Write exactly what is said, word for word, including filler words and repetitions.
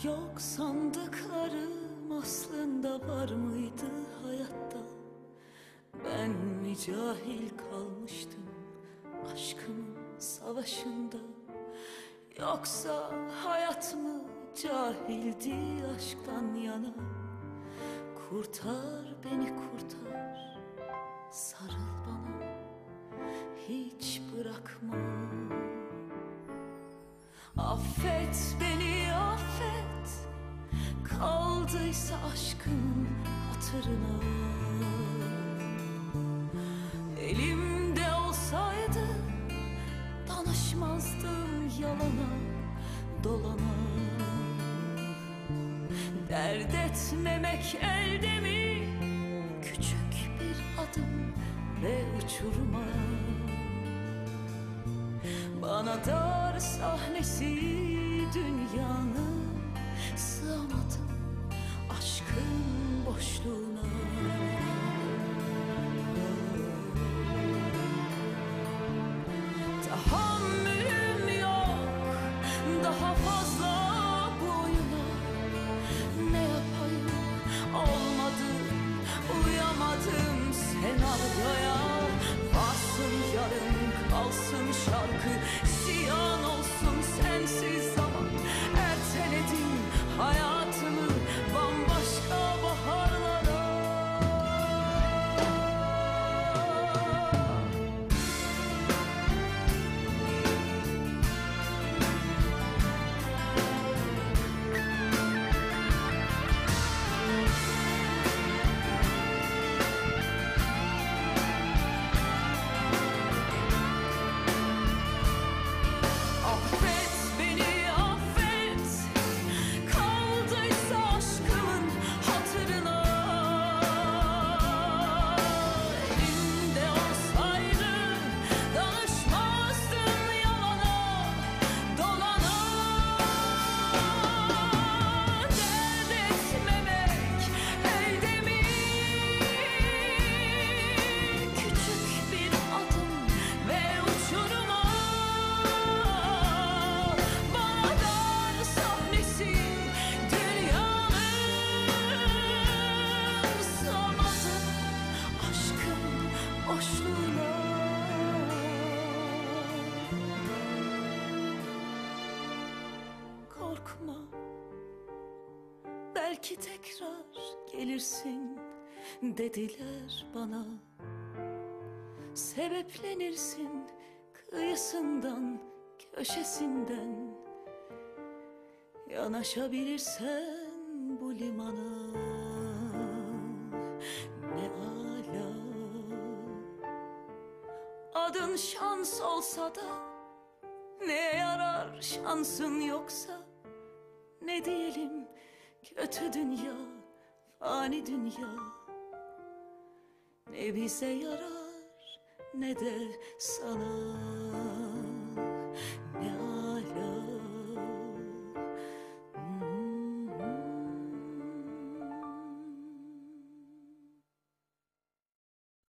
Yok sandıklarım aslında var mıydı hayatta? Ben mi cahil kalmıştım aşkımın savaşında? Yoksa hayat mı cahildi aşktan yana? Kurtar beni kurtar, sarıl bana, hiç bırakma. Affet beni affet, kaldıysa aşkın hatırına. Elimde olsaydı danışmazdım yalana dolana. Dert etmemek elde mi? Küçük bir adım ve uçurma. Bana dar sahnesi dünyanın, sığamadım aşkın boşluğuna. Tahammülüm yok daha fazla bu oyuna. Ne yapayım olmadı, uyamadım senaryoya. Varsın yarın kalsın şarkı, ziyan olsun sensiz zaman. Erteledim hayatımı bambaşka baharlara. Korkma, belki tekrar gelirsin dediler bana. Sebeplenirsin kıyısından köşesinden, yanaşabilirsen bu limana. Ne ala, adın şans olsa da ne yarar şansın yoksa? Ne diyelim kötü dünya, fani dünya. Ne bize yarar ne de sana.